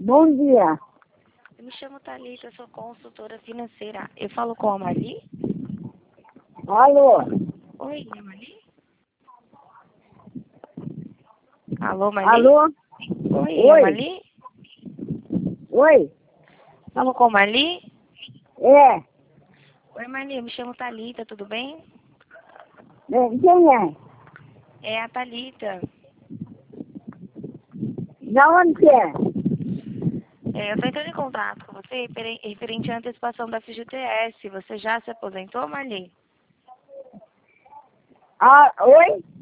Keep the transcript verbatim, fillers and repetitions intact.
Bom dia. Eu me chamo Thalita, eu sou consultora financeira. Eu falo com a Marli? Alô? Oi, é a Marli? Alô, Marli? Alô? Oi, Oi. é a Marli? Oi? Falo com a Marli? É. Oi, Marli, eu me chamo Thalita, tudo bem? É, quem é? É a Thalita. Da onde que é? É, eu estou entrando em contato com você referen- referente à antecipação da F G T S. Você já se aposentou, Marli? Ah, oi?